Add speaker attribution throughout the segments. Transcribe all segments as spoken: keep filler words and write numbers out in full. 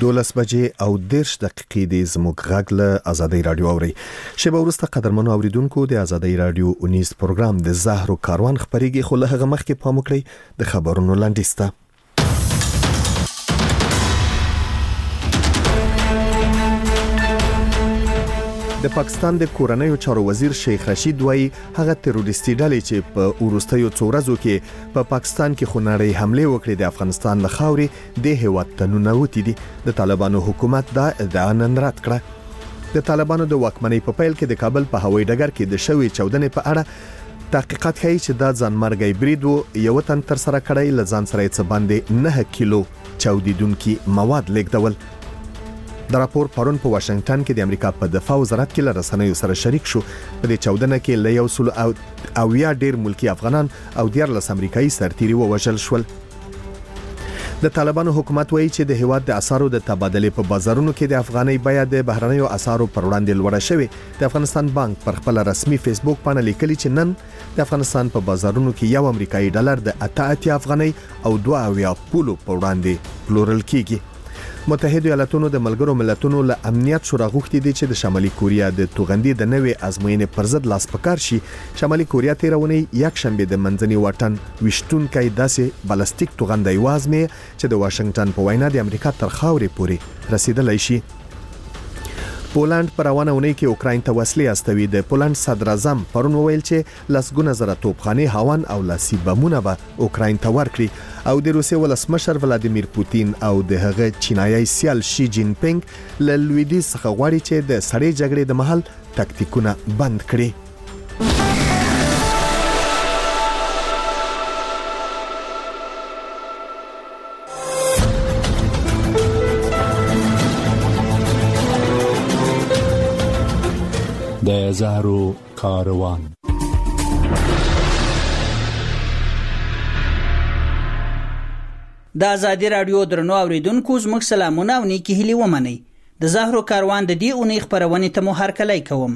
Speaker 1: دولس بجې او دېرش دقیقې د زموږ غږ له آزادۍ رادیو اوري. شیبه وروسته قدرمنو اوریدونکو د آزادۍ رادیو اونیز پروګرام د زهرو کاروان خبرېږي، خو له هغه مخکې پام وکړئ د خبرونو لنډیز ته. د پاکستان د کورنیو چارو وزیر شیخ رشید وایي هغه تروریستي ډلې چې په وروستیو څو ورځو کې په پاکستان کې خونړۍ حمله وکړې د افغانستان له خاورې د هیواد ته ننوتې دي. د طالبانو حکومت دا ادعا نن رد کړه. د طالبانو د واکمنۍ په پیل کې د کابل په هوایي ډګر کې د شوې چاودنې په اړه تحقیقات کوي چې دا ځانمرګي برید و، یو تن تر سره کړی، ل ځان سره یې څه باندې نه کیلو چاودیدونکي مواد لیږدول. د راپور پرون په واشنگټن کې د امریکا په دفاع وزارت کې له رسنیو سره شریک شو. په دې چاودنه کې له یو سل او یا ډیر ملکی افغانان او دیارلس امریکایي سرتیري ووژل شول. د طالبانو حکومت وایي چې د هیواد د اسعارو د تبادلې په بازارونو کې د افغاني بیه د بهرنیو اسعارو پر وړاندې لوړه شوې. د افغانستان بانک پر خپل رسمي فیسبوک باندې لیکلي چې نن د افغانستان په بازارونو کې یو امریکایي ډالر د اته اتیا افغاني او دوه اویا پولو پر وړاندې پلورل کیږي. متحده ایالاتونو د ملګرو ملتونو له امنیت شورا غوښتي دي چې د شمالي کوریا د توغندي د نوې ازموینې پر ضد لاس پکار شي. شمالي کوریا تیرونی یک شنبه د منځني واټن وشتونکې داسې بالستیک توغندي وازمه چې د واشنگټن په وینا د امریکا تر خاورې پورې رسیدلای شي. پولند پر روانه ونې کې اوکراین ته وسلې استوي. د پولند صدر اعظم پرون وویل چې لسګونه زره توپخانې هاون او لاسي بمونه به اوکراین ته ورکړي او د روسیې ولسمشر ولادیمیر پوتین او د هغه چینایي سیال شي جین پینګ له لویدیځ څخه غواړي چې د سړې جګړې د مهال تکتیکونه بند کړي.
Speaker 2: د زهرو کاروان.
Speaker 3: د آزادۍ رادیو درنو اوریدونکو زموږ سلامونه او نیکی هیلې ومنئ. د زهرو کاروان د دې اونۍ خبرونې ته مو هرکلی کوم.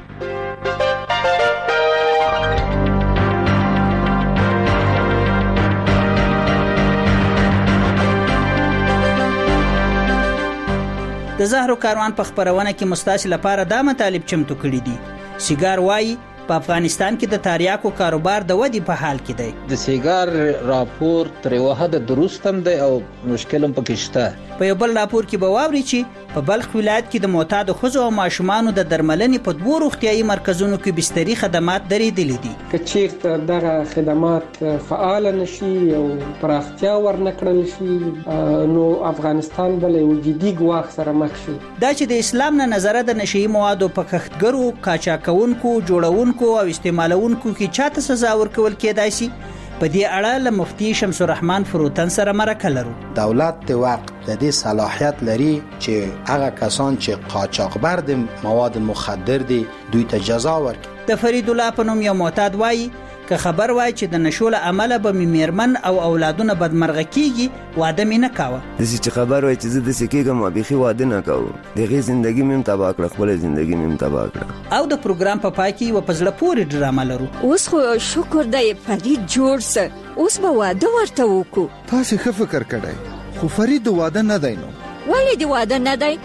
Speaker 3: د زهرو کاروان په خبرونه کې مستاسي لپاره دا مطالب چمتو کړي دي. سیګار وایي په افغانستان کې د تریاکو کاروبار د ودی په حال کې دی.
Speaker 4: د سیګار راپور تر یو حد درست هم دی او مشکل هم پکې شته.
Speaker 3: په یو بل راپور کې به واوري چې په بلخ ولایت کې د معتاد ښځو او ماشومانو د درملنې په دوه روغتیايي مرکزونو کې بستري خدمات درېدلې دي.
Speaker 5: که چیرته دغه خدمات فعال نشي او پراختیا ورنکړل شي نو افغانستان بل یو جدي ګواښ سره مخ شي.
Speaker 3: دا چې د اسلام نه نظره د نشئی موادو په کښتګرو، قاچاقونکو، جوړونکو او استعمالونکو کې چاته سزا ورکول کېدای شي. په دې اړه له مفتي شمس الرحمن فروتن سره مرکه لرو.
Speaker 6: دولت د وخت د دې صلاحیت لري چې هغه کسان چې قاچاقبر د مواد مخدر دي دوی ته جزا ورکړي.
Speaker 3: د فرید الله په نوم یو معتاد وایي که خبر وای چې د نشو له عمله به میرمن او اولادونه بدمرغه کیږي واده مې نه کاوه.
Speaker 7: د چې خبر وای چې زه د سکیګم او بيخي واده نه کاوه. دغه ژوندۍ مې تباہ کړه، خپل ژوندۍ مې تباہ کړه.
Speaker 3: او د پروګرام په پای کې و پزله پوری ډرامه لرو.
Speaker 8: اوس خو شکر دی فرید جوړ سه، اوس به واده ورته وکړو.
Speaker 9: تاسو ښه فکر کړئ، خو فرید واده نه دی نو.
Speaker 8: ولې دی واده نه دی؟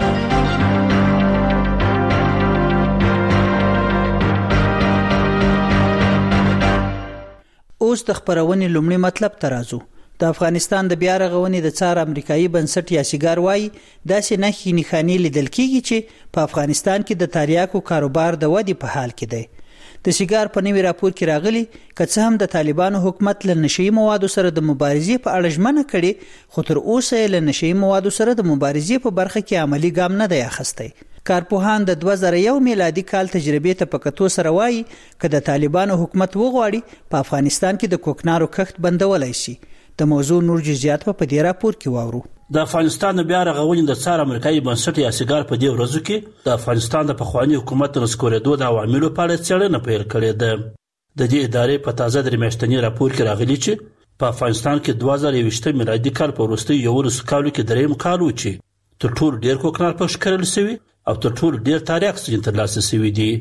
Speaker 3: اوس د خبرونې لومړی مطلب ته راځو. د افغانستان د بیا رغونې د څار امریکایي بنسټ یا سیګار وایي داسې نښې نښانې لیدل کېږي چې په افغانستان کې د تریاکو کاروبار د ودې په حال کې دی. د سیګار په نوي راپور کې راغلي که څه هم د طالبانو حکومت له نشئی موادو سره د مبارزې په اړه ژمنه کړې، خو تر اوسه یې له نشئی موادو سره د مبارزې په برخه کې عملی ګام نه دی اخیستی. کارپوهان د دوه زره یو میلادي کال تجربې ته په کتو سره وایي که د طالبانو حکومت وغواړي په افغانستان کې د کوکنارو کښت بندولای شي. د موضوع نور جزئیات په دې راپور کې واورو.
Speaker 10: د افغانستان بیا رغونې د څار امریکایي بنسټ یا سیګار په دې ورځو کې د افغانستان د پخواني حکومت د نسکورېدو د عواملو په اړه څېړنه پیل کړې ده. د دې ادارې په تازه درې میاشتني راپور کې راغلي چې په افغانستان کې دوه زره یوویشت میلادي کال په وروستیو یولسو کالو کې درېیم کال و چې تر ټولو ډېر کوکنار پخش کړل شوي او تر ټولو ډېر تریاک ځینې ترلاسه شوي دي.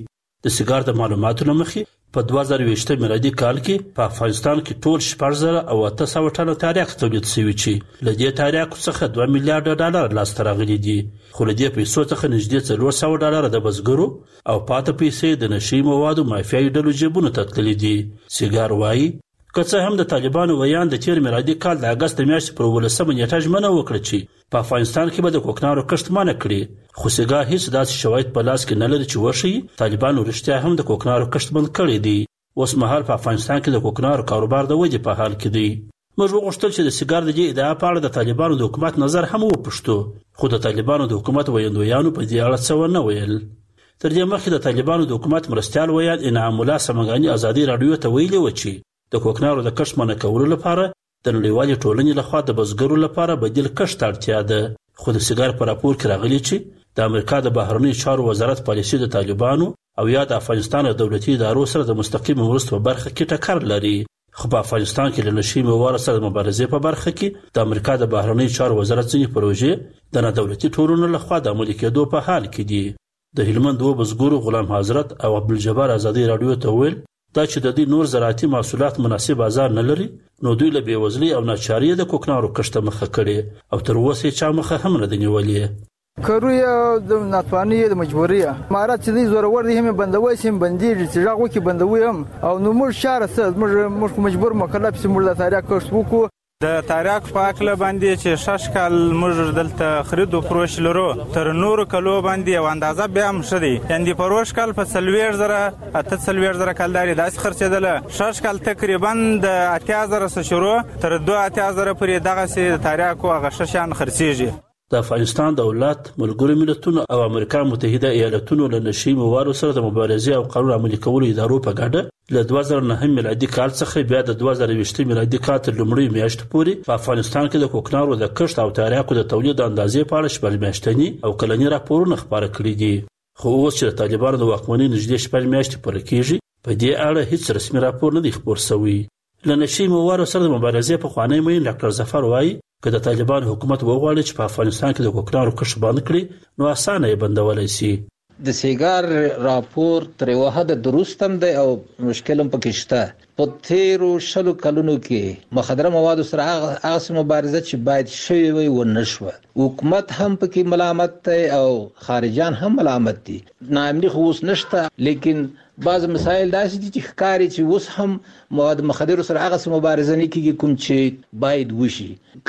Speaker 10: د سیګار د معلوماتو له مخې په دوه زره یوویشت میلادي کال کې په افغانستان کې ټول شپږ زره او اته سوه ټنه تریاک تولید شوي چې له دې تریاکو څخه دوه میلیارډه ډالر لاسته راغلي دي، خو له دې پیسو څخه نږدې څلور سوه ډالره د بزګرو او پاته پیسې د نشي موادو مافیایي ډلو جیبونو ته تللي دي. سیګار وایي که څه هم د طالبانو ویان د تیر میلادي کال د اګست میاشتې پر اوولسمه نیټه ژمنه وکړه چې په افغانستان کې به د کوکنارو کښت منع کړي، خو سیګار هیڅ داسې شواهد په لاس کې نه لري چې وښیي طالبانو رښتیا هم د کوکنارو کښت بند کړی دی. اوس مهال په افغانستان کې د کوکنارو کاروبار د ودې په حال کې دی. موږ وغوښتل چې د سیګار د دې ادعا په اړه د طالبانو د حکومت نظر هم وپوښتو، خو د طالبانو د حکومت ویاندویانو په دې اړه څه ونه ویل. تر دې مخکې د طالبانو د حکومت مرستیال ویان انعام الله سمنګاني ازادي راډیو ته ویلي و چې د کوکنارو د کښت منع کولو لپاره د نړیوالې ټولنې لخوا د بزګرو لپاره بدیل کښت اړتیا ده، خو د سیګار په راپور کې راغلي چې د امریکا د بهرنیو چارو وزارت پالیسي د طالبانو او یا د افغانستان د دولتي ادارو سره د مستقیم مرستو په برخه کې ټکر لري. خو په افغانستان کې له نشي موادو سره د مبارزې په برخه کې د امریکا د بهرنیو چارو وزارت ځینې پروژې د نادولتي ټولنو لخوا د عملي کېدو په حال کې دي. د هلمند دوه بزګرو غلام حضرت او عبدالجبار ازادي راډیو ته ویل دا چې د دې نور زراعتي محصولات مناسب بازار نه لري، نو دوی له بېوزلۍ او ناچارۍ د کوکنارو کښت مخه کړي او تر اوسه یې چا مخه هم نه ده نیولې.
Speaker 11: کرویه د ناتوانۍ د مجبورۍ مهارت چې دی زورور دی هم بندوي سیم بندېږي چې غوږ وکي بندوي هم او نو موږ شهر سره موږ موږ مجبور مکلف سیم د تاریخ کښت وکړو.
Speaker 12: د تاریخ په اکله باندې چې شش کال موږ دلته خرید او فروش لرو تر نور کلو باندې او اندازه بیا هم شدي، یعنی په روش کال په سلویر زره اته سلویر زره کالداري داسې خرڅېدله، شش کال تقریبا د اتیا زره څخه شروع تر دوه اتیا زره پورې دغسې د تاریخ او هغه ششیان خرڅېږي.
Speaker 10: د افغانستان دولت، ملګرو ملتونو او امریکا متحده ایالاتونو له نشي موادو سره د مبارزې او قانون عملي کولو ادارو په ګډه له دوه زره نهه میلادي کال څخه بیا د دوه زره یوویشت میلادي کال تر لومړۍ میاشتې پورې په افغانستان کې د کوکنارو د کښت او تریاکو د تولید اندازې په اړه شپږ میاشتني او کلني راپورونه خپاره کړي دي، خو اوس چې د طالبانو د واکمنۍ نږدې شپږ میاشتې پوره کېږي په دې اړه هیڅ رسمي راپور نه دی خپور شوی. له نشي موادو سره د مبارزې پخوانی مین ډاکټر ظفر وایي که د طالبان حکومت وغواړي چې په افغانستان کې د کوکنارو کښت بند کړي نو اسانه یې بندولی شي.
Speaker 4: د سیګار راپور تر یوه حده درست هم دی او مشکل هم پکې شته. په تیرو شلو کلونو کې مخدره موادو سره هغه مبارزه چې باید شوی وي ونه شوه. حکومت هم پکې ملامت دی او خارجان هم ملامت دي. ناامني خو اوس نشته، لیکن بعض مسایل داسې دي چې ښکاري چې اوس هم مواد مخدرو سره هغه مبارزه نه کیږي کوم چې باید وشي.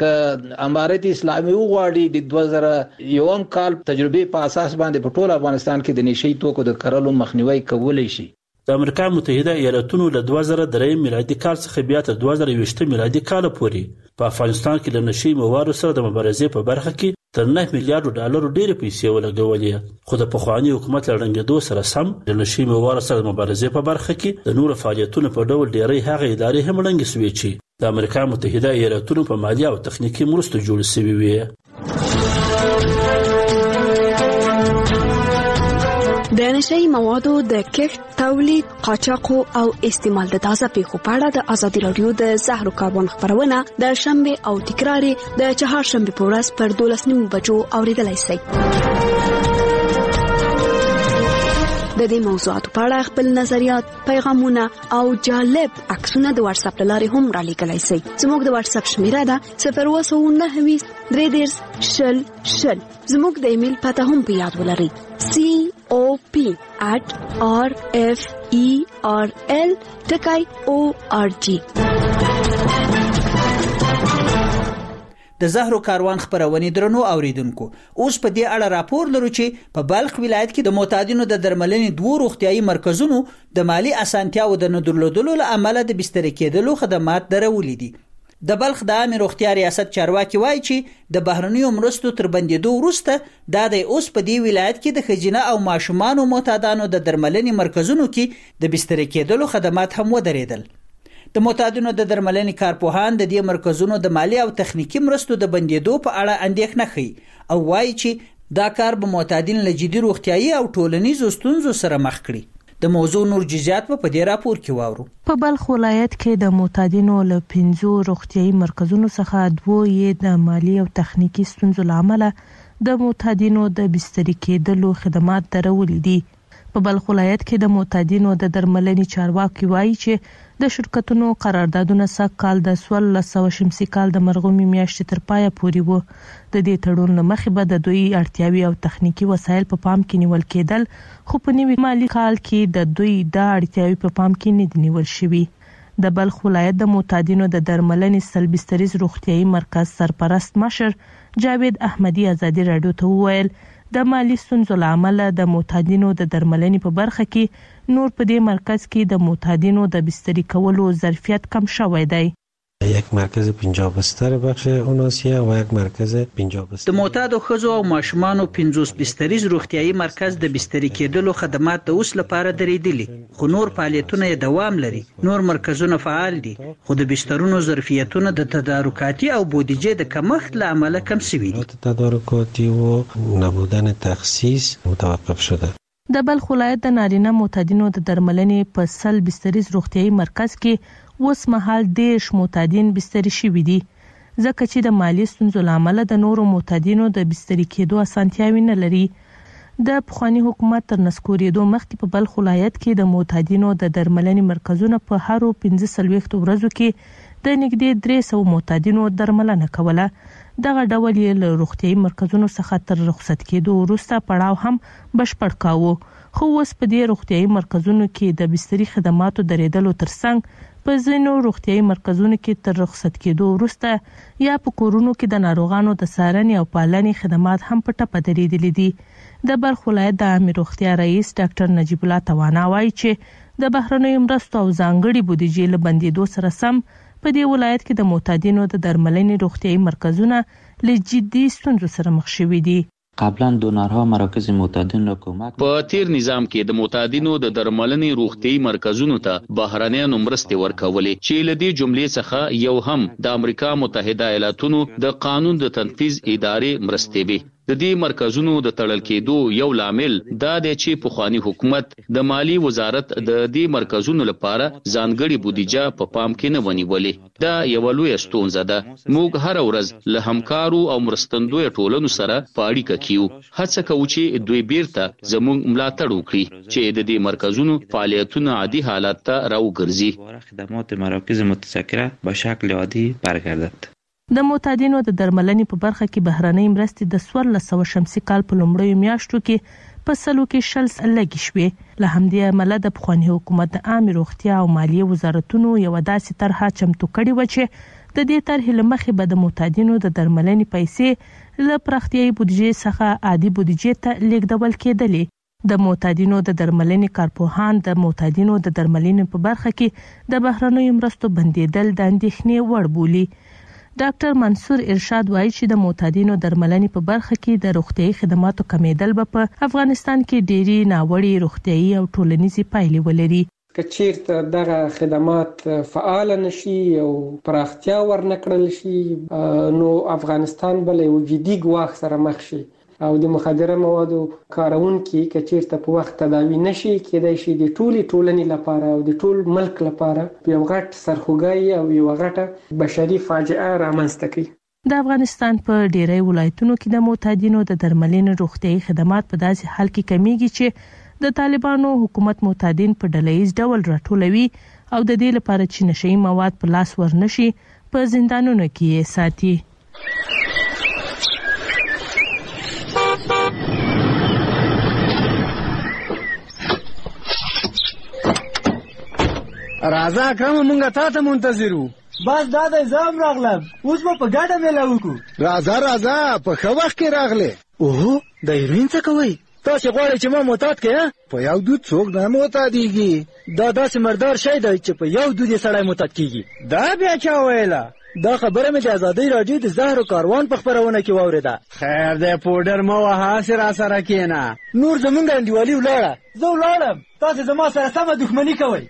Speaker 4: که امارت اسلامي وغواړي د دوه زره یوم کال تجربې په اساس باندې په ټول افغانستان کې د نشي توکو د کرلو مخنیوي کولی شي.
Speaker 10: د امریکا متحده ایالاتونو له دوه زره درې میلادي کال څخه بیا تر دوه زره یوویشت میلادي کال پورې په افغانستان کې له نشي موادو سره د مبارزې په برخه کې تر نه میلیارډ ډالر ډېرې پیسې ولګولې، خو د پخواني حکومت له ړنګېدو سره سم د نشي موادو سره د مبارزې په برخه کې د نورو فعالیتونو په ډول ډېری هغه ادارې هم ړنګې شوې چې د امریکا متحده ایالاتونو په مالي او تخنیکي مرستو جوړې شوې وې.
Speaker 13: د نشئی موادو د کښت، تولید، قاچاق او استعمال د تازه پیښو په اړه د ازادي راډیو د زهرو کاروان خبرونه د شنبه او تکرار د چهارشنبه په ورځ پر دولس نیمو بجو اوریدلای شئ. د دې موضوعاتو په اړه خپل نظریات، پیغامونه او جالب عکسونه د واتس اپ لارې هم را لیږلی شئ. زموږ د واتس اپ شمیره ده صفر اووه سوه نهه ویشت درې دېرش شل شل. زموږ د ایمیل پته هم په یاد ولرئ سی او پی at r f e r l ټکی او ار جی.
Speaker 3: د زهرو کاروان خبرونه درنو اوریدونکو، اوس په دې اړه راپور لرو چې په بلخ ولایت کې د معتادینو د درملنې دوه روغتيایي مرکزونو د مالی اسانتیاو د نه درلودلو له امله د بستر کېدلو خدمات درولې دي. د بلخ د عامه روغتیا ریاست چارواکي وایي چې د بهرنیو مرستو تر بندیدو وروسته دا د اوس په دې ولایت کې د خجینه او ماشومان معتادانو د درملنې مرکزونو کې د بستر کېدلو خدمات هم ودرېدل. د معتادینو د درملنې کارپوهان د دې مرکزونو د مالی او تخنیکی مرستو د بندیدو په اړه اندېښنه ښيي او وایي چې دا کار به معتادین له جدي روغتیایي او ټولنیزو ستونزو سره مخ کړي. د موضوع نور جزئیات په دې راپور کې واورو.
Speaker 14: په بلخ ولایت کې د معتادینو له پنځو روغتیایي مرکزونو څخه دوه یې د مالی او تخنیکی ستونزو لامل د معتادینو د بستر کېدلو خدمات درولې دي. په بلخ ولایت کې د معتادینو د درملنې چارواکي وایي چې د شرکتونو قراردادونه سږ کال د څوارلس سوه شمسي کال د مرغومي میاشتې تر پایه پورې وو. د دې تړون له مخې به د دوی اړتیاوې او تخنیکي وسایل په پام کې نیول کېدل، خو په نوي مالي کال کې د دوی دا اړتیاوې په پام کې نه دي نیول شوي. د بلخ ولایت د معتادینو د درملنې سلبستریز روغتیايي مرکز سرپرست مشر جاوید احمدي ازادي راډیو ته وویل د مالی ستونزو له امله د معتادینو د درملنې په برخه کې نور په دې مرکز کې د معتادینو د بستری کولو ظرفیت کم شوی دی.
Speaker 15: یک مرکز پنجاه بستر بخش اوناسیه و یک مرکز پنجاه بستر.
Speaker 3: د معتادو ښځو او ماشومانو پنځوس بستریز روغتیايي مرکز د بستری کېدلو خدمات د اوس لپاره درېدلي، خو نور فعالیتونه یې دوام لري. نور مرکزونه فعال دي، خو د بسترونو ظرفیتونه د تدارکاتي او بودیجې د کمښت له امله کم شوي دي.
Speaker 15: تدارکاتی و نبودن تخصیص متوقف شده.
Speaker 14: د بلخ ولایت د نارینه معتادینو د درملنې په سل بستریز روغتیايي مرکز کې اوس مهال دیرش معتادین بستری شوي دي، ځکه چې د مالی ستونزو له امله د نورو معتادینو د بستری کېدو اسانتیاوې نه لري. د پخواني حکومت تر نسکورېدو مخکې په بلخ ولایت کې د معتادینو د درملنې مرکزونه په هرو پنځه څلوېښتو ورځو کې د نږدې درې سوه معتادینو درملنه کوله. دغه ډول یې له روغتیايي مرکزونو څخه تر رخصت کېدو وروسته پړاو هم بشپړ کاوه، خو اوس په دې روغتیايي مرکزونو کې د بستري خدماتو درېدلو ترڅنګ په ځینو روغتیايي مرکزونو کې تر رخصت کېدو وروسته یا په کورونو کې د ناروغانو د څارنې او پالنې خدمات هم په ټپه درېدلي دي. د بلخ ولایت د عامې روغتیا رئیس ډاکټر نجیب الله توانا وایي چې د بهرنیو مرستو او ځانګړي بودیجې له بندېدو سره سم په دې ولایت کې د معتادینو د درملنې روغتیايي مرکزونه له جدي ستونزو سره مخ شوي دي.
Speaker 16: قبلا دونرها مراکز معتادین را کمک
Speaker 17: په تیر نظام کې د معتادینو د درملنې روغتیايي مرکزونو ته بهرنیانو مرستې ورکولې، چې له دې جملې څخه یو هم د امریکا متحده ایالاتونو د قانون د تنفیذ ادارې مرستې وي. د دې مرکزونو د تړل کېدو یو لامل دا دی چې پخوانی حکومت د مالی وزارت د دې مرکزونو لپاره ځانګړي بودیجه په پام کې نه ونیولې. دا یو لوی ستونزه ده. موږ هر ورځ له همکارو او مرستندوی ټولنو سره په اړیکه کیو، هڅه کوو چې دوی بیرته زموږ ملاتړ وکړي چې د دې مرکزونو فعالیتونه عادي حالت ته راوګرځي.
Speaker 16: خدمات مراکز متذکره به شکل عادي برگردد.
Speaker 14: د معتادینو د درملنې په برخه کې بهرنۍ مرستې د څوارلس سوه شمسي کال په لومړیو میاشتو کې په سلو کې شل لږې شوې. له همدې امله د پخواني حکومت د عامې روغتیا او مالیې وزارتونو یوه داسې طرحه چمتو کړې وه چې د دې طرحې له مخې به د معتادینو د درملنې پیسې له پراختیايي بودیجې څخه عادي بودیجې ته لیږدول کېدلې. د معتادینو د درملنې کارپوهان د معتادینو د درملنې په برخه کې د بهرنیو مرستو بندېدل د اندېښنې وړ بولي. ډاکټر منصور ارشاد وایي چې د معتادینو درملنې په برخه کې د روغتیايي خدماتو کمیدل به په افغانستان کې ډېری ناوړې روغتیايي او ټولنیزې پایلې ولري.
Speaker 5: که چیرته دغه خدمات فعال نشي او پراختیا ورنکړل شي نو افغانستان بل یو جدي ګواښ سره مخ شي او د مخدره موادو کارونکي که چیرته په وخت تداوی نشي کېدای شي د ټولې ټولنې لپاره او د ټول ملک لپاره یو غټ سرخوږی او یو غټه بشري فاجعه رامنځته کوي.
Speaker 14: د افغانستان په ډیری ولایتونو کې د معتادینو د درملنې روغتیايي خدمات په داسې حال کې کمیږي چې د طالبانو حکومت معتادین په ډلهییز ډول راټولوي او د دې لپاره چې نشهیي مواد په لاس ورنشي په زندانونو کې یې ساتي.
Speaker 18: راځه اکرم مونږه تا ته منتظر وو.
Speaker 19: بس دا د زام راغلم، اوس به په ګډه میله وکړو.
Speaker 18: راځه راځه په ښه وخت کې راغلې.
Speaker 19: اوهو د هیروین څه کوئ؟ تاسې غواړئ چې ما معتاد کړې؟
Speaker 18: په یو دود څوک نه معتادېږي.
Speaker 19: دا داسې مردار شی دی چې په یو دود یې سړی معتاد کېږي.
Speaker 18: دا بیا چا ویله؟
Speaker 19: دا خبره مې د ازادۍ راډیو د زهرو کاروان په خپرونه کې واورېده.
Speaker 18: خیر دی پوډر مه وهه، هسې راسره کښېنه.
Speaker 19: نور زمونږ انډیوالي ولاړه، زه ولاړم، تاسې زما سره سمه دښمني کوئ.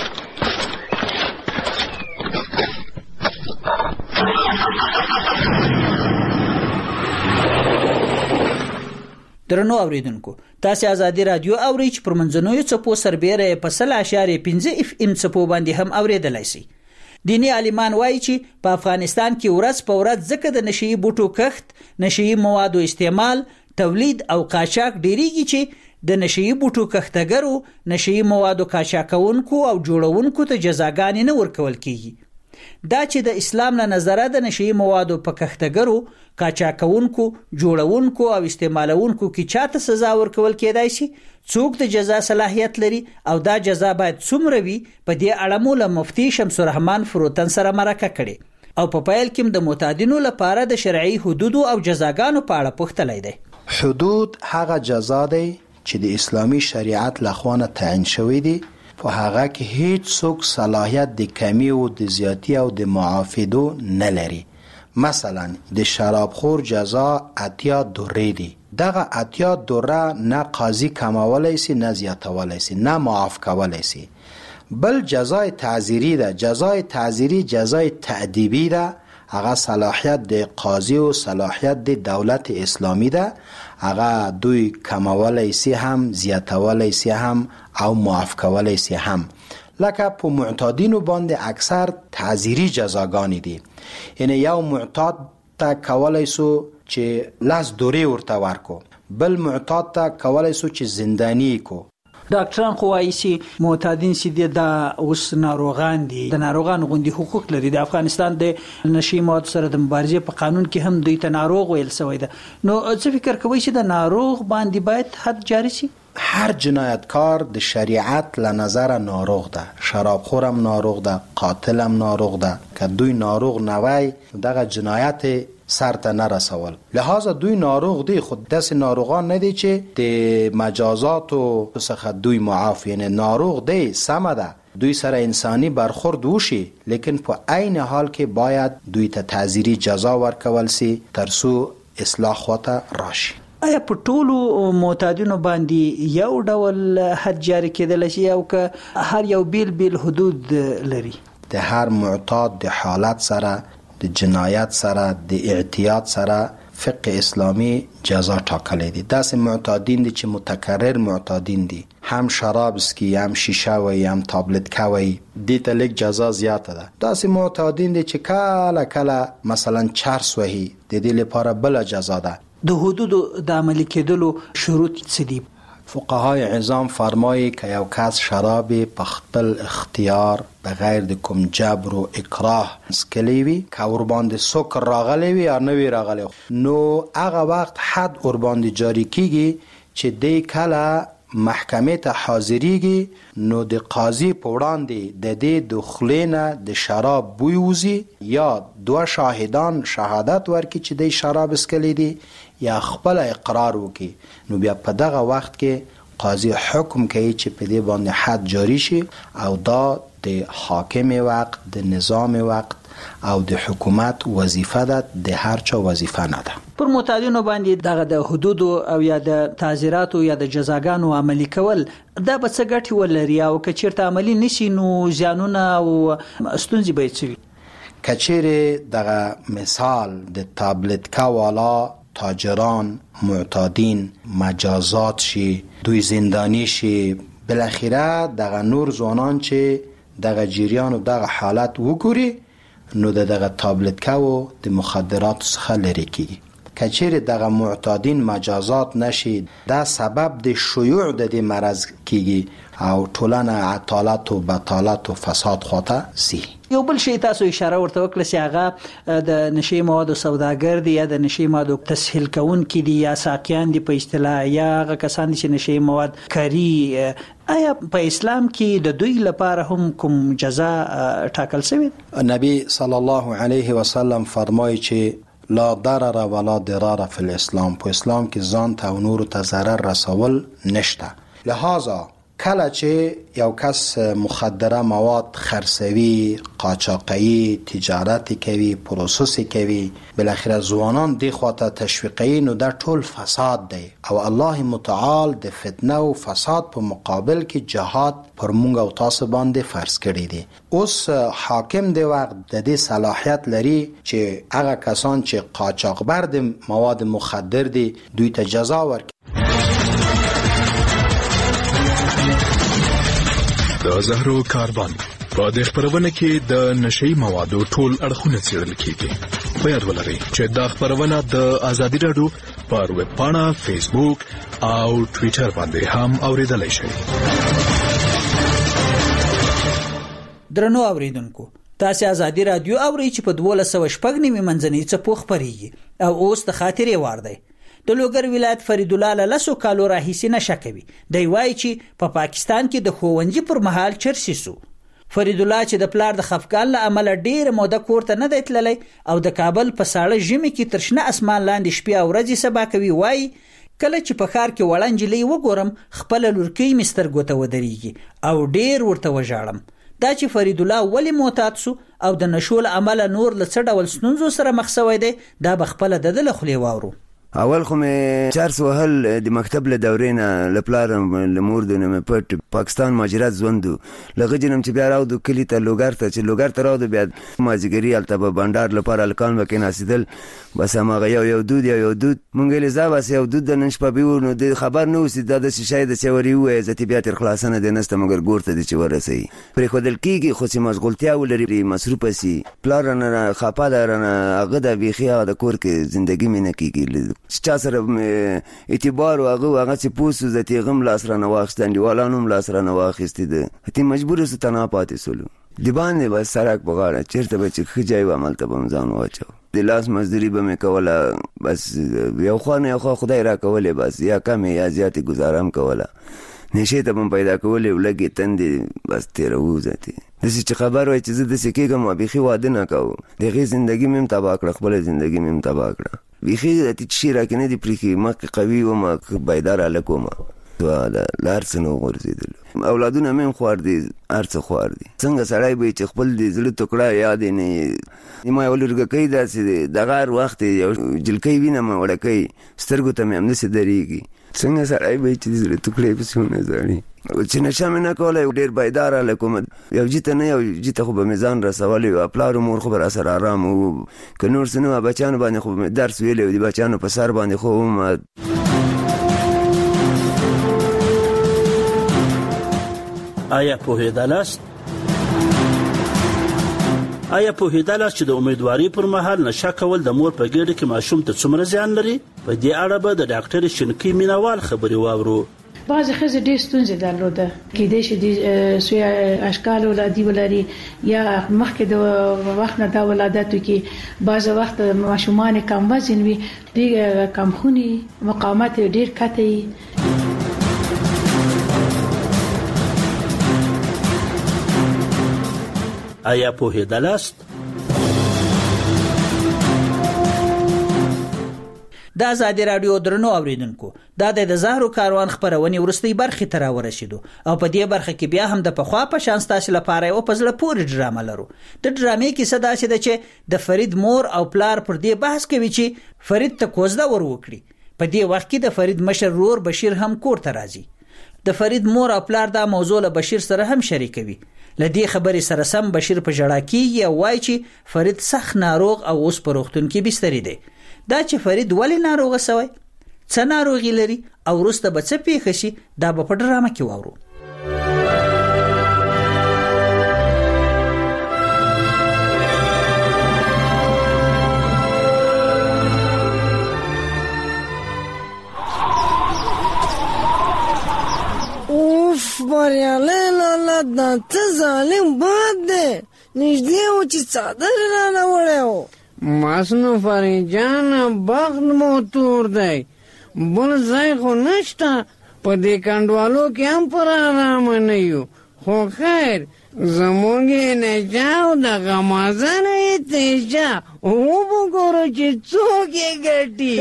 Speaker 3: درنو اوریدونکو، تاسو ازادي رادیو اورئ چې پر منځنوي څپو سربېره په سل اشاریه پنځه اف ام څپو باندې هم اوریدلای شئ. دینی عالمان وایي چې په افغانستان کې ورځ په ورځ ځکه د نشئی بوټو کښت، نشئی موادو استعمال، تولید او قاچاق ډیریږي چې د نشئی بوټو کښتګرو، نشئی موادو قاچاقونکو او جوړونکو ته جزاګانې نه ورکول کیږي. دا چې د اسلام له نظره د نشئی موادو په کښتګرو، قاچاقونکو، جوړونکو او استعمالونکو کې چاته سزا ورکول کېدای شي، څوک د جزا صلاحیت لري او دا جزا باید څومره وي، په دې اړه مو له مفتي شمس الرحمن فروتن سره مرکه کړې او په پیل کې د معتادینو لپاره د شرعي حدودو او جزاګانو په اړه پوښتلی دی.
Speaker 6: حدود هغه جزا دی چې د اسلامی شریعت لخوا نه تعیین شوی دی، په هغه کې هیڅ څوک صلاحیت د کمی او د زیاتی او د معافیدو نه لري. مثلا د شرابخور جزا اتیا دوره دی. دغه اتیا دوره نه قاضی کمولای سي، نه زیاتولای سي، نه معاف کولای سي. بل جزای تعزیری ده. جزای تعزیری جزای تأدیبی ده. هغه صلاحیت د قاضی او صلاحیت د دولت اسلامی ده. هغه دوی کمولای سي هم، زیاتولای سي هم او معاف کولای سي هم. لکه په معتادینو باندې اکثر تعزیری جزاګانی دي. یعنی یو معتاد ته کولای سو چې لاس دوری ورته ورکو، بل معتاد ته کولای سو چې زندانی کو.
Speaker 3: ډاکټران خو وايي چې معتادین چې د اوس ناروغان دي، د ناروغان غوندي حقوق لري. د افغانستان د نشي مواد سره د مبارزې په قانون کې هم دوی ته ناروغ ویل شوی ده. نو څه فکر کوي چې د ناروغ باندې باید حد جاری شي؟
Speaker 6: هر جنایتکار د شریعت له نظر ناروغ ده. شرابخور هم ناروغ ده، قاتل هم ناروغ ده. که دوی ناروغ نوی دغه جنایت سر ته نرسول، لہذا دوی ناروغ دی. خود دست ناروغان ندی چې د مجازات څخه دوی معاف، یعنی ناروغ دی، سمه ده دوی سره انسانی برخورد وشي، لیکن په عین حال کې باید دوی ته تعزیری جزا ورکول سي ترڅو اصلاح خواته راشي.
Speaker 3: آیا په ټولو معتادینو باندې یو ډول حد جاری کېدلی شي او که هر یو بیل بیل حدود لري؟
Speaker 6: د هر معتاد د حالت سره، د جنایت سره، د اعتیاد سره فقه اسلامی جزا ټاکلی دی. داسې معتادین دي چې متکرر معتادین دي، هم شراب اسکی، هم شیشه وی، هم تابلت کوي، دې ته لږ جزا زیاته ده. داسې معتادین دي چې کله کله مثلا چرس وهي، د دې لپاره بل جزا ده.
Speaker 3: د حدودو د عملی کېدلو شروط څه دي؟
Speaker 6: فقهای عظام فرمایي که یو کس شراب په خپل اختیار بغیر د کوم جبر و اکراه څکلی وي، که ور باندې سکر راغلی وي یا نه وي راغلی، نو هغه وخت حد ور باندې جاری کیږي چې دی کله محکمې ته حاضریږي نو د قاضي په وړاندې د دې د خولې نه د شراب بوی وځي، یا دوه شاهدان شهادت ورکړي چې دی شراب څکلی دي، یا خپل اقرار وکړي. نو بیا په دغه وخت کې قاضي حکم کوي چې په دې باندې حد جاری شي، او دا د حاکم وقت، د نظام وقت او د حکومت وظیفه ده، د هر چا وظیفه نه ده.
Speaker 3: پر معتادینو باندې دغه د حدودو او یا د تعزیراتو یا د جزاګانو عملی کول دا به څه ګټې ولري، او که چیرته عملی نشي نو زیانونه او ستونزې به یې څه وي؟
Speaker 6: که چیرې دغه مثال د تابلت کوالا تاجران معتادین مجازات شي، دوی زندانی شي، بالاخره دغه نور ځوانان چې دغه جریان او دغه حالت وګوري نو دغه تابلت کو د مخدرات څخه لري کیږي. کچیر دغه معتادین مجازات نشي، دا سبب د شیوع د دې مرض کیږي او ټولنه عطالت او بطالت او فساد خواته سی.
Speaker 3: یو بل شی تاسو اشاره ورته وکړه چې هغه د نشي موادو سوداګر دي یا د نشي موادو تسهیل کوونکي دي یا ساقیان دي په اصطلاح، یا هغه کسان دي چې نشي مواد کاري. آیا په اسلام کې د دوی لپاره هم کوم جزا ټاکل شوی؟
Speaker 6: نبی صلی الله علیه وسلم فرمایي چې لا ضرر ولا ضرار فی الاسلام. په اسلام کې ځان ته او نور ته ضرر رسول نشته. لہذا کله چې یو کس مخدره مواد خرڅوي، قاچاقي، تجارت کوي، پروسس کوي، بالاخره ځوانان دی خواته تشویقي، نو دا ټول فساد دی او الله متعال د فتنه او فساد په مقابل کې جهاد پر مونږ او تاسو باندې فرض کړی دی. اوس حاکم دی وخت د دې صلاحیت لري چې هغه کسان چې قاچاقبر د مواد مخدر دي دوی ته جزا ورکړي.
Speaker 20: د زهرو کاروان په دې خبرونه کې د نشئی موادو ټول اړخونه څېړل کیږي. په یاد ولرئ چې دا خبرونه د ازادي راډیو پر ویب پاڼه، فیسبوک او ټوئیټر باندې هم اوریدلای شئ.
Speaker 3: درنو اوریدونکو، تاسو ازادي راډیو اورئ چې په دولس سوه شپږ نیمې منځنۍ څپو خپرېږي او اوس د خاطرې وار دی. د لوګر ولایت فرید الله له لسو کالو راهیسې نشه کوي. دی وایي چې په پا پاکستان کې د ښوونځي پر مهال چرسي سو. فرید الله چې د پلار د خفګان له امله ډېره موده کور ته نه دی تللی او د کابل په ساړه ژمي کې تر شنه اسمان لاندې شپې او ورځې سبا کوي، وایي کله چې په ښار کې وړه نجلۍ وګورم خپله لورکۍ مې سترګو ته ودرېږي او ډېر ورته وژاړم. دا چې فرید الله ولې معتاد سو او د نشو له امله نور له څه ډول ستونزو سره مخ شوی دی، دا به خپله د ده له خولې واورو.
Speaker 7: اول خو مې چارس وهل د مکتب له دورې نه له پلارم له مور د نه مې پټ پاکستان مهاجرت ژوند و. له هغه جنم چې بیا راوړو کلي ته لوګر ته، چې لوګر ته راوړو بیا مازدیګري هلته به بنډار لپاره هلکان به کېناستېدل، بس هماغه یو یو دود یو یو دود مونږ ویلې ځه بس یو دود د نن شپه به وو، نو د خبر نه اوسي دا داسې شی ده چې ورې ووایه زه بیا تر خلاصه نه دی نسته مګر ګور ته دې چې ورسوي پرېښودل کېږي، خو چې مشغولتیا ولري مصروفه سي. پلار رانه خفه ده رانه هغه ده بیخي هغه د کور کې زندګي مې نه کېږي. چې چا سره اعتبار و هغه هغه چې پوسو د تیغم لاس رانه واخیسته، انډیوالانو هم لاس رانه واخیستې ده، تی مجبور سو تنها پاتې سولو. د باندې بس سړک په غاړه چېرته به چې ښه ځای و هملته به م ځان واچو. د لاس مزدوري به مې کوله، بس یو خوا نه یو خوا خدای را کولې، بس یا کمې یا زیاتې ګزاره هم کوله. نشې ته به م پیدا کولې لږې تندې بس تېروو ذاتې داسې چې خبر وای چې زه داسې کېږم او بیخي واده نه کوو. د هغې زندګي مې هم تباه کړه، خپله زندګي مې هم تباه کړه. بیخي د تیت شي راکې نه دي پرېښي، مخکې قوي وم بیدار هلک وم، له هر څه نه وغورځېدلو. اولادونه مې هم خوار دي، هر څه خوار دي. څنګه سړی به چې خپل د زړه ټوکړه یاد یې نه ما یو لورګکۍ داسې دغه هر وخت یو جلکۍ وینم وړکۍ سترګو ته مې همداسې درېږي. څنګه سړی به چې د زړه ټوکړې پسې ونه ځړي. چې نشه مې نه کوله، ډېر بیدار هلک وم، یو جي ته نه یو جي ته خو به مې ځان رسولی و. پلار مور خو به راسره ارام و، که نور څه نه وه بچیانو باندې خو به مې درس ویلی و، د بچیانو په سر باندې خو وم.
Speaker 10: آیا پوهېدلاست آیا پوهېدلاست چې د امیدوارۍ پر مهال نشه کول د مور په ګېډه کې ماشوم ته څومره زیان لري؟ په دې اړه به د ډاکټر شینکۍ مینوال خبرې واورو.
Speaker 21: بعضې ښځې ډېر ستونزې درلوده، کېدای شي د سوی اشکال ولادي ولري یا مخکې د وخت نه دا ولادت وکړي. بعضې وخت ماشومان کم وزن وي، ډېر کمخوني، مقاومت یې ډېر کته وي.
Speaker 10: آیا پوهېدلاست؟
Speaker 3: د ازادي راډیو درنو اوریدونکو، دا د زهرو کاروان خپرونې وروستۍ برخې ته راورسېدو او په دې برخه کې بیا هم د پخوا په شان ستاسو لپاره یو په زړه پورې ډرامه لرو. د ډرامې کیسه داسې ده چې د فرید مور او پلار پر دې بحث کوي چې فرید ته کوزده ور وکړي. په دې وخت کې د فرید مشر ورور بشیر هم کور ته راځي. د فرید مور او پلار دا موضوع له بشیر سره هم شریکوي. له دې خبرې سره سم بشیر په ژړا کېږي او وایي چې فرید سخت ناروغ او اوس په روغتون کې بستري دی. دا چې فرید ولې ناروغه سوی، څه ناروغي لري او وروسته به څه پیښه شي، دا به په ډرامه کې واورو.
Speaker 22: اوف بریالی لالا دا څه ظالم باد دی، نږدې و چې څادر رانه وړی و.
Speaker 18: ماسنو فرید جان بخت مو تور دی، بل ځای خو نشته، په دې کنډوالو کې هم پر آرامه نه یو. خو خیر زمونږ یې نجا او دغه مازن یې تیجا، وبګورو چې څوک یې ګټي.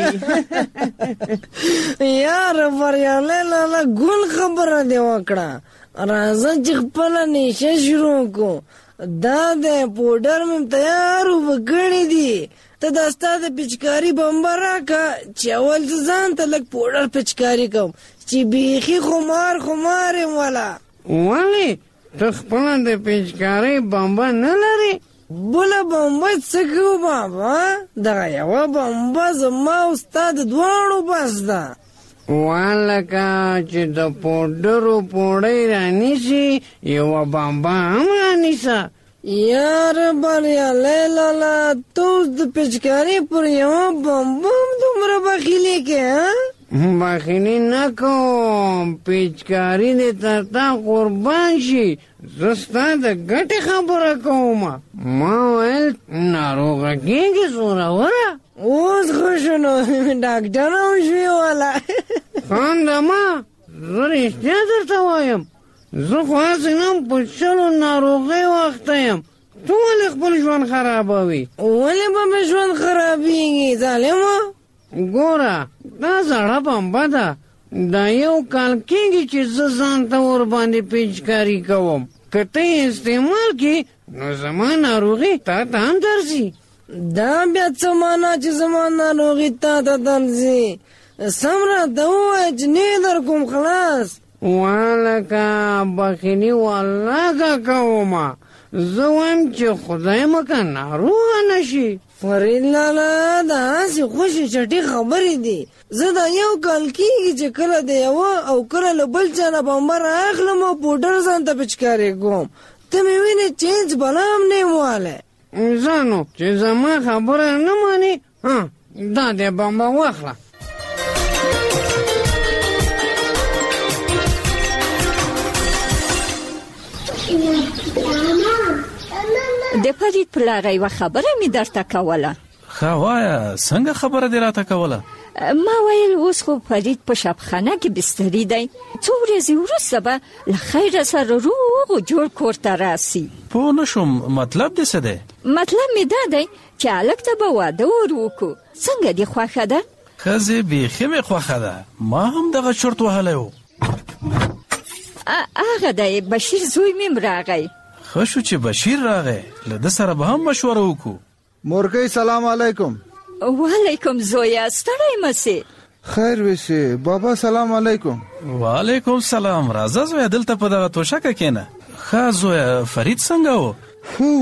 Speaker 22: یاره بریالی لالا ګل خبره دې وکړه، راځه چې خپله نیشه شروع کړو. دا د پوډر مې تیار وکړی دي، ته دا ستا د پچکاري بمبه راکه چې اول زه ځان ته لږ پوډر پچکاري کوم چې بیخي خمار خمار یم. والا
Speaker 18: ولې ته خپله د پچکارۍ بمبه نه لرې؟
Speaker 22: بله بمبه څه کوو بابا، دغه یوه بمبه زما او ستا د دواړو بس ده.
Speaker 18: والکه چې د پوډرو پوړی رانیسي یوه بمبه هم رانیسه.
Speaker 22: یار بریالی لالا تو د پیچکاري پر یوه بمبه هم دومره بخیلي کې
Speaker 18: بخیلي نه کوم، پیچکاري دې تر تا قربان شي. زه ستا د ګټې خبره کوم. ما ویل ناروغه کېږي زوروره.
Speaker 22: اوس ښه شو نو ډاکټر هم شوې والا.
Speaker 18: خاندمه زه رښتیا درته وایم، زه خو هسې نم په شلو ناروغۍ وخته یم. ته ولې خپل ژوند خرابوي؟
Speaker 22: ولې به مې ژوند خرابېږي ظالمه؟
Speaker 18: ګوره دا زړه بمبه ده، دا یو کال کېږي چې زه ځان ته ورباندې پیچکاري کوم. که ته یې استعمال کړې نو زما ناروغي تا ته هم درځي.
Speaker 22: دا بیا څه معنا چې زما ناروغي تا ته درځي؟ سم راته ووایه چې نه یې در کوم خلاص.
Speaker 18: والکه بخیلي والله کومه، زه وایم چې خدای مکه ناروغه نشي.
Speaker 22: فرید لالا دا هسې خوشې چټي خبرې دي. زه دا یو کال کېږي چې کله د یوه او کله له بل چا نه بمبه رااخلم او پوډر ځان ته پچکارې کوم. ته مې وینې چینج بلا هم نه یم والی.
Speaker 18: زه نو چې زما خبره نه منې، ها دا دې بمبه واخله.
Speaker 8: د فرید پلاره یوه خبره مې درته کوله.
Speaker 1: ښه وایه، څنګه خبره دې راته کوله؟
Speaker 8: ما ویل اوس خو فرید په شبخانه کې بستري دی، څو ورځې وروسته به له خیره سره روغ و جوړ کور ته راسي.
Speaker 1: پوه نه شوم، مطلب دې څه دی؟
Speaker 8: مطلب مې دا دی چې هلک ته به واده ور وکړو. څنګه دې خوښه ده؟
Speaker 1: ښځې بیخي مې خوښه ده، ما هم دغه چرت وهلی و.
Speaker 8: هغه دی بشیر زوی مې راغی.
Speaker 1: ښه شو چې بشیر راغی، له ده سره به هم مشوره وکړو.
Speaker 9: مورګۍ سلام علیکم.
Speaker 8: وعلیکم زویا، ستړی مسې؟
Speaker 9: خیر وسې بابا سلام علیکم.
Speaker 1: وعلیکم سلام. راځه زویا دلته په دغه توشکه کېنه. ښه زویا فرید څنګه و؟
Speaker 9: هو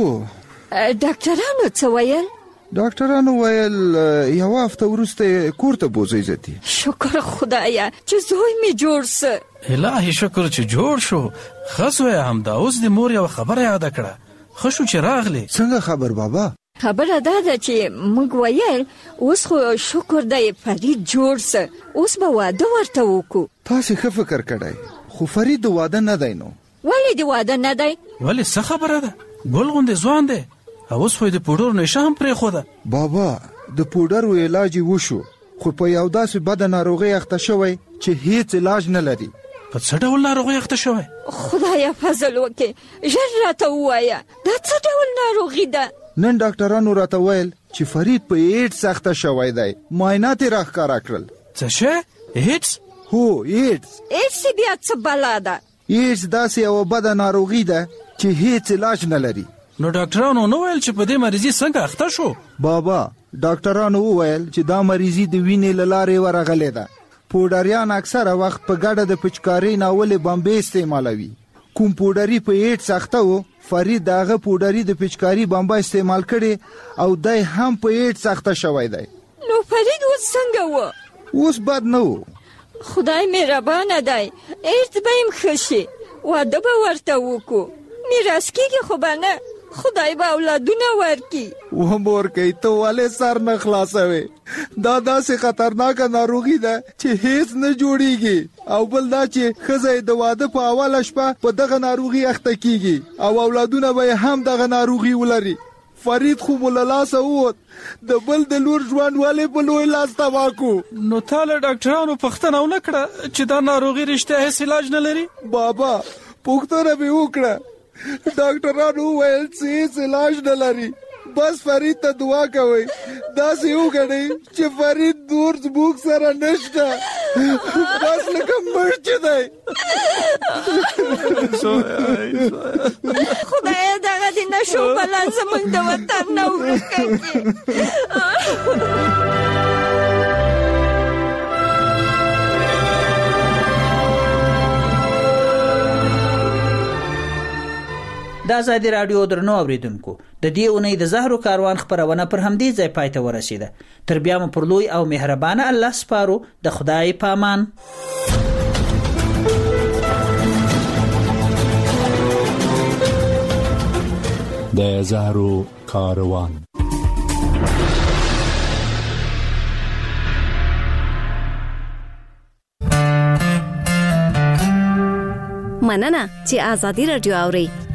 Speaker 8: ډاکټرانو څه ویل؟
Speaker 9: ډاکټرانو ویل یوه هفته وروسته کور ته بوځئ زتي.
Speaker 8: شکر خدایه چې زوی مې جوړ سه.
Speaker 1: الهي شکر چې جوړ شو. ښه زویا همدا اوس د مور یوه خبره یاده کړه. ښه شو چې راغلې.
Speaker 9: څنګه خبر بابا؟
Speaker 8: خبره دا ده چې موږ ویل اوس خو شکر دی فرید جوړ سه، اوس به واده ورته وکړو.
Speaker 9: تاسې ښه فکر کړی، خو فرید د واده نه دی. نو
Speaker 8: ولې د واده نه دی؟
Speaker 1: ولې څه خبره ده؟ ګل غوندې ځوان دی، اوس خو یې د پوډرو نشه هم پرېښوده.
Speaker 9: بابا د پوډرو علاج یې وشو، خو په یو داسې بده ناروغۍ اخته شوی چې هیڅ علاج نه لري.
Speaker 1: په څه ډول ناروغۍ اخته شوی؟
Speaker 8: خدایه فضل وکړې، ژر راته ووایه دا څه ډول ناروغي ده؟
Speaker 9: نن ډاکټرانو راته ویل چې فرید په ایډز اخته شوی دی. معاینات یې راښکاره کړل.
Speaker 1: څه شی؟ ایډز؟
Speaker 9: هو ایډز.
Speaker 8: ایډز بیا څه بلا ده؟
Speaker 9: ایډز داسې یوه بده ناروغي ده چې هیڅ علاج نه لري.
Speaker 1: نو ډاکټرانو نو ویل چې په دې مریضي څنګه اخته شو؟
Speaker 9: بابا ډاکټرانو وویل چې دا مریضي د وینې له لارې ورغلې ده. پوډریان اکثره وخت په ګډه د پچکارۍ ناولې بمبې استعمالوي. کوم پوډري په ایډز اخته و، فرید د هغه پوډري د پچکاري بمبه استعمال کړي او دی هم په ایډز اخته شوی دی.
Speaker 8: نو فرید اوس څنګه و؟
Speaker 9: اوس بد نه و.
Speaker 8: خدای مهربانه دی، ایډز به یې ښه شي، واده به ورته وکړو. میراث کېږي خو به نه، خدای به اولادونه ورکړي.
Speaker 9: و مورکۍ ته ولې سر نه خلاصوې؟ دا داسې خطرناکه ناروغي ده چې هیڅ نه جوړیږي. او بل دا چې ښځه د واده په اوله شپه په دغه ناروغي اخته کیږي او اولادونه به هم دغه ناروغي ولري. فرید خو مو له لاسه ووت، د بل د لور ژوند ولې په لوی لاس تباه کړو؟
Speaker 1: نو تا له ډاکټرانو پوښتنه ونه کړه چې دا ناروغي رښتیا هیڅ علاج نه لري؟
Speaker 9: بابا پوښتنه مې وکړه، ډاکټرانو وویل چې هیڅ علاج نه لري. بس فرید ته دعا کوئ، داسې وګڼئ چې فرید نور زموږ سره نشته، بس لکه مړ چې دی.
Speaker 8: خدایه دغه د نشو بلا زموږ د وطن نه ورکه کړي.
Speaker 3: دا ازادي رادیو درنو اوریدونکو د دې اونۍ د زهرو کاروان خبرونه پر همدې ځای پای ته ورسیده. تر بیا مو پر لوی او مهربانه الله سپارو. د خدای پامان.
Speaker 2: د زهرو کاروان.
Speaker 11: مننه چې آزادي رادیو اورئ.